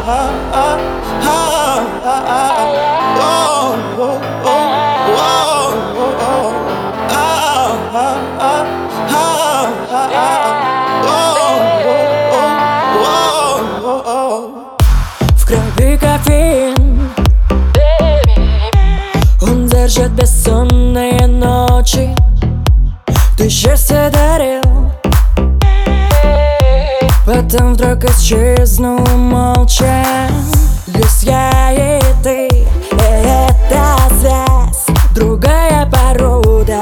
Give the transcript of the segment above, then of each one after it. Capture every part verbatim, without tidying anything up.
В крови кофеин, он держит бессонные ночи. Ты счастье дарил, потом вдруг исчезнул молча. Есть я и ты, и эта связь другая порода.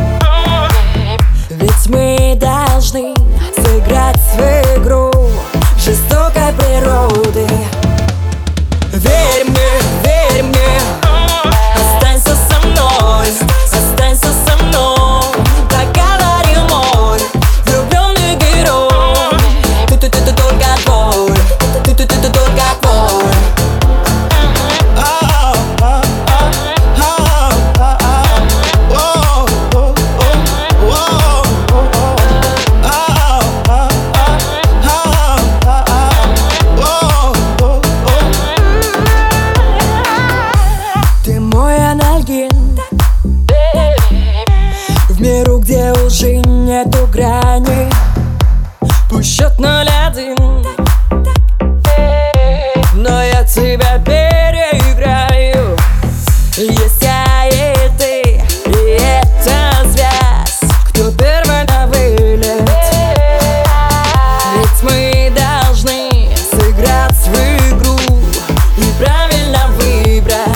Ведь мы должны сыграть в игру жестокой природы. Верь мне, верь мне, останься со мной, останься со мной, как говорил мой влюбленный герой. Ты, ты, ты, ты только твой, ты, ты, ты, ты только твой. В миру, где уже нету грани, пусть счет ноль один, но я тебя переиграю. Есть я и ты, и эта связь, кто первый на вылет. Ведь мы должны сыграть в игру и правильно выбрать.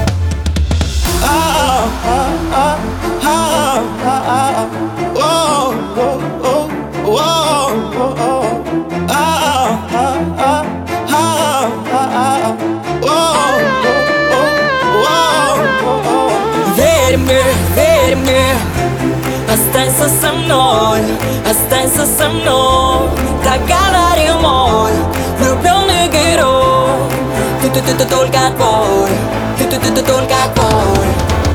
Верь мне, верь мне, останься со мной, останься со мной, как говорил мой влюбленный герой. Ты, ты, ты, ты только твой, ты, ты, ты, ты только твой.